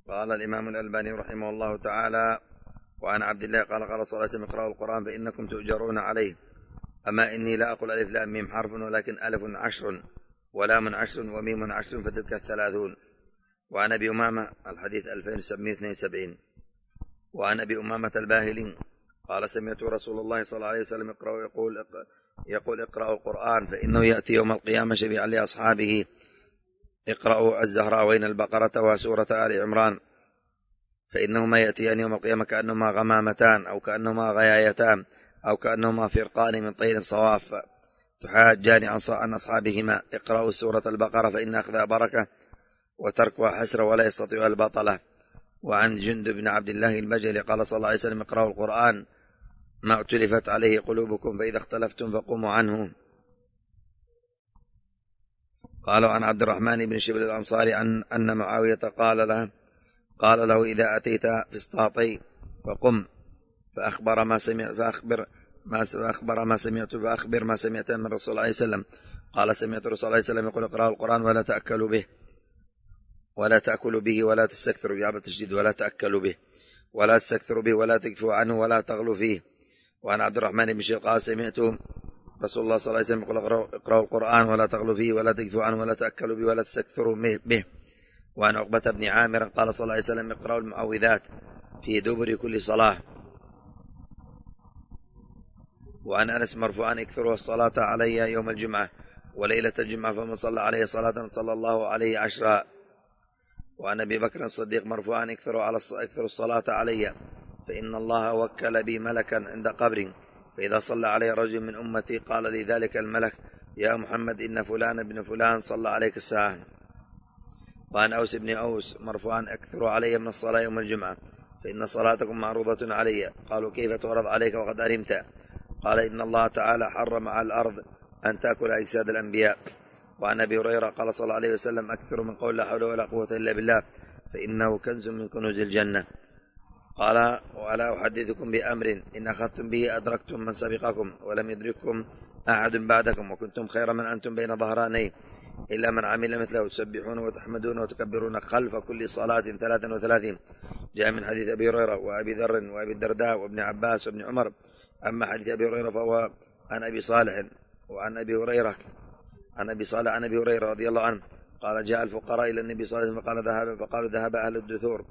قال الإمام الألباني رحمه الله تعالى: وعن عبد الله قال قال صلى الله عليه وسلم: اقرأوا القرآن فإنكم تؤجرون عليه. أما إني لا أقول ألف لام ميم حرف، ولكن ألف 10 ولام 10 وميم 10 فتلك 30. وعن أبي أمامة الحديث 2772. وعن أبي أمامة الباهلي قال: سمعت رسول الله صلى الله عليه وسلم يقول: اقرأوا القرآن فإنه يأتي يوم القيامة شفيعا لأصحابه. اقرأوا الزهراوين البقرة وسورة آل عمران، فإنهما يأتيان يوم القيامة كأنهما غمامتان أو كأنهما غيايتان أو كأنهما فرقان من طير صواف، تحاجان عن أصحابهما. اقرأوا سورة البقرة فإن أخذها بركة وتركها حسرة ولا يستطيعها البطلة. وعن جندب بن عبد الله البجلي قال صلى الله عليه وسلم: اقرأوا القرآن ما اؤتلفت عليه قلوبكم، فإذا اختلفتم فقوموا عنه. قالوا عن عبد الرحمن بن شبل الأنصاري أن معاوية قال له: إذا أتيت في اسطاطي فقم فأخبر ما سمعت من الرسول صلى الله عليه وسلم. قال: سمعت الرسول صلى الله عليه وسلم يقول: اقرأوا القرآن ولا تأكلوا به ولا تستكثروا، يعب التشديد، ولا تأكلوا به ولا تستكثروا به ولا تكفوا عنه ولا تغلوا فيه. وعن عبد الرحمن بن شيخ قال: سمعت رسول الله صلى الله عليه وسلم يقول: اقرأوا القرآن ولا تغلوا فيه ولا تكفوا عنه ولا تأكلوا به ولا تستكثروا به. وعن عقبة بن عامر قال صلى الله عليه وسلم: اقرأوا المعوذات في دبر كل صلاة. وعن أنس مرفوعا: اكثروا الصلاة علي يوم الجمعة وليلة الجمعة، فمن صلى عليه صلاة صلى الله عليه 10. وعن أبي بكر الصديق مرفوعا: اكثروا الصلاة علي، فإن الله وكل بي ملكا عند قبري، فإذا صلى علي رجل من أمتي قال لي ذلك الملك: يا محمد إن فلان ابن فلان صلى عليك الساعة. وعن أوس بن أوس مرفوعا: اكثروا علي من الصلاة يوم الجمعة، فإن صلاتكم معروضة علي. قالوا: كيف تعرض عليك وقد أرمت؟ قال: إن الله تعالى حرم على الأرض أن تأكل أجساد الأنبياء. وعن أبي هريرة قال صلى الله عليه وسلم: أكثروا من قول لا حول ولا قوة إلا بالله، فإنه كنز من كنوز الجنة. قال: وألا أحدثكم بأمر إن أخذتم به أدركتم من سبقكم ولم يدرككم أحد بعدكم، وكنتم خير من أنتم بين ظهرانيه، إلا من عمل مثله، تسبحون وتحمدون وتكبرون خلف كل صلاة 33. جاء من حديث أبي هريرة وأبي ذر وأبي الدرداء وابن عباس وابن عمر. أما حديث أبي هريرة فهو عن أبي صالح وعن أبي هريرة عن أبي صالح عن أبي هريرة رضي الله عنه قال: جاء الفقراء إلى النبي صلى الله عليه وسلم فقالوا: ذهب أهل الدثور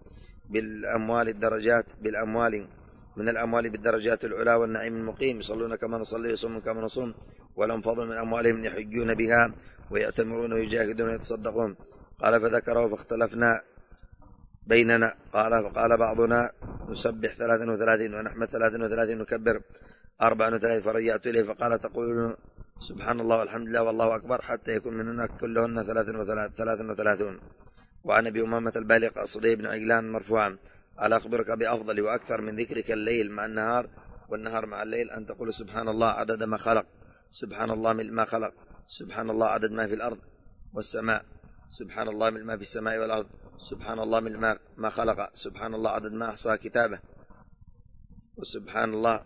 بالأموال من الأموال بالدرجات العلا والنعيم المقيم، يصلون كما نصلي ويصومون كما نصوم، ولهم فضل من أموالهم يحجون بها ويأتمرون ويجاهدون ويتصدقون. قال: فذكره فاختلفنا بيننا. فقال بعضنا: نسبح 33 ونحمد 33 نكبر 34. فرجعت إليه فقال: تقول سبحان الله والحمد لله والله أكبر حتى يكون منهن كلهن 33. وعن أبي أمامة البالغ الصدي بن عجلان مرفوعا: ألا أخبرك بأفضل وأكثر من ذكرك الليل مع النهار والنهار مع الليل؟ أن تقول سبحان الله عدد ما خلق، سبحان الله ملء ما خلق، سبحان الله عدد ما في الأرض والسماء، سبحان الله ملء ما في السماء والأرض، سبحان الله ملء ما خلق، سبحان الله عدد ما أحصى كتابه، وسبحان الله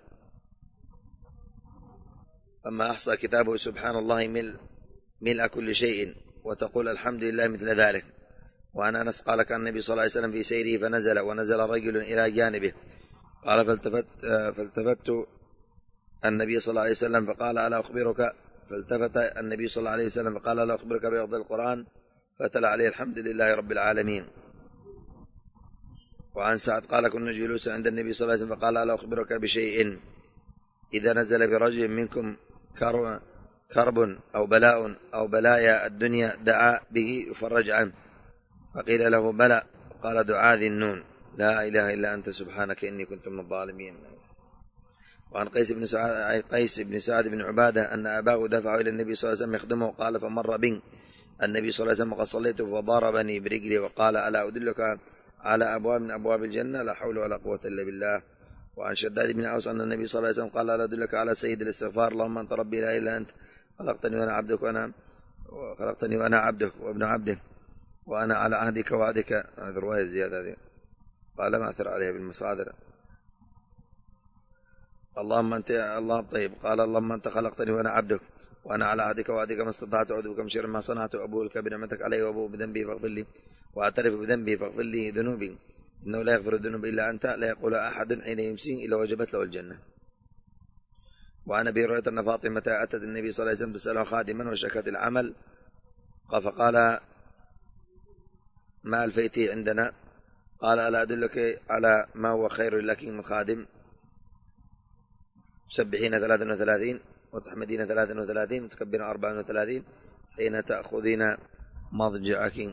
أما أحصى كتابه، سبحان الله ملء كل شيء، وتقول الحمد لله مثل ذلك. وعن أنس قال: كان النبي صلى الله عليه وسلم في سيره ونزل رجل إلى جانبه، قال: فالتفت النبي صلى الله عليه وسلم فقال: ألا أخبرك؟ فالتفت النبي صلى الله عليه وسلم فقال: ألا أخبرك بأفضل القرآن؟ فتلا عليه: الحمد لله رب العالمين. وعن سعد قال: كنا جلوسا عند النبي صلى الله عليه وسلم فقال: ألا أخبرك بشيء إذا نزل برجل منكم كرب أو بلاء أو بلايا الدنيا دعا به يفرج عنه؟ فقيل له: بلى. قال: دعاء ذي النون: لا إله إلا أنت سبحانك إني كنت من الظالمين. وعن قيس بن سعد بن عبادة أن أباه دفعه إلى النبي صلى الله عليه وسلم يخدمه، قال: فمر بي النبي صلى الله عليه وسلم وقد صليت فضربني برجلي وقال: ألا أدلك على أبواب من أبواب الجنة؟ لا حول ولا قوة إلا بالله. وعن شداد بن أوس أن النبي صلى الله عليه وسلم قال: ألا أدلك على سيد الاستغفار؟ اللهم أنت ربي لا إله إلا أنت، خلقتني وأنا عبدك وابن عبدك، وأنا على عهدك وعدك. هذه رواية زيادة هذه، قال: ما أثر عليها بالمصادر. اللهم أنت الله طيب. قال: اللهم أنت خلقتني وأنا عبدك وأنا على عهدك ووعدك ما استطعت أعوذ بك من شر ما صنعت وأبوء لك بنعمتك علي وأبوء بذنبي فاغفر لي وأعترف بذنبي فاغفر لي ذنوبي إنه لا يغفر الذنوب إلا أنت لا يقول أحد حين يمسي إلا وجبت له الجنة. وعن أبي هريرة أن فاطمة أتت النبي صلى الله عليه وسلم تسأله خادما وشكت العمل فقال ما ألفيتي عندنا؟ قال ألا أدلك على ما هو خير لك من خادم؟ تسبحين 33 وتحمدين 33 وتكبرين 34 حين تأخذين مضجعك.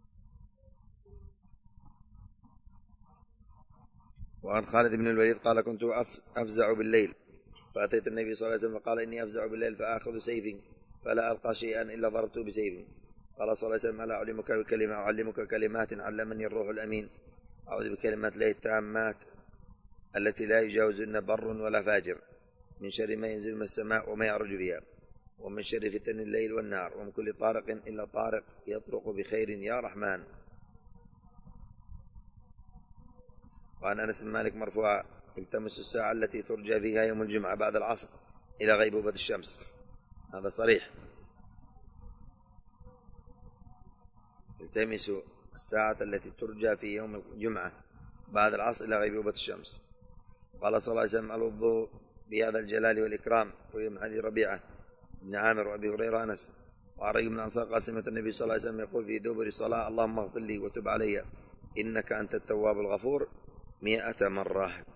وعن خالد بن الوليد قال كنت أفزع بالليل فأتيت النبي صلى الله عليه وسلم فقال إني أفزع بالليل فآخذ سيفي فلا ألقى شيئا إلا ضربته بسيفي. قال صلى الله عليه وسلم ألا أعلمك كلمات علمني الروح الأمين أعوذ بكلمات الله التامات التي لا يجاوزن بر ولا فاجر من شر ما ينزل من السماء وما يعرج فيها ومن شر فتن الليل والنهار ومن كل طارق إلا طارق يطرق بخير يا رحمن. وعن أنس بن مالك مرفوعا التمس الساعة التي ترجى فيها يوم الجمعة بعد العصر إلى غيبوبة الشمس. هذا صريح، التمسوا الساعة التي ترجى في يوم الجمعة بعد العصر إلى غيبوبة الشمس. قال صلى الله عليه وسلم الوضوء بهذا الجلال والإكرام. ويوم حديث ربيعة بن عامر وأبي هريرة أنس. وعن رجل من الأنصار قال سمعت النبي صلى الله عليه وسلم يقول في دبر صلاة اللهم اغفر لي وتب علي إنك أنت التواب الغفور 100 مرة.